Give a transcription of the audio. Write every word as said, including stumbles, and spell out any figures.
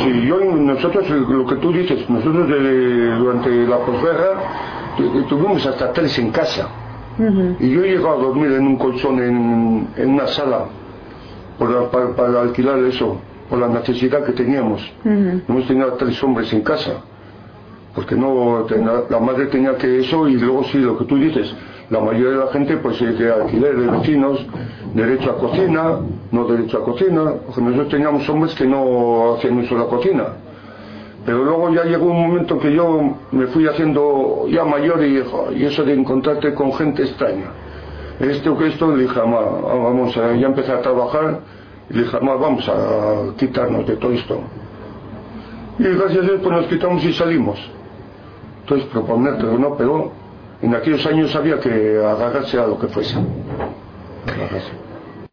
sí, yo, nosotros, lo que tú dices, nosotros de, durante la posguerra tuvimos hasta tres en casa. Uh-huh. Y yo he llegado a dormir en un colchón en, en una sala por la, para, para alquilar eso, por la necesidad que teníamos. Uh-huh. Hemos tenido tres hombres en casa, porque no tenía, la madre tenía que eso, y luego sí, lo que tú dices, la mayoría de la gente pues de alquiler de vecinos, derecho a cocina, no derecho a cocina, porque nosotros teníamos hombres que no hacían uso de la cocina. Pero luego ya llegó un momento que yo me fui haciendo ya mayor y, y eso de encontrarte con gente extraña. Esto que esto, le dije, vamos a, ya empecé a trabajar, y le dije, vamos a quitarnos de todo esto. Y gracias a Dios pues nos quitamos y salimos. Entonces proponerte, ¿no? Pero en aquellos años había que agarrarse a lo que fuese. Agarrarse.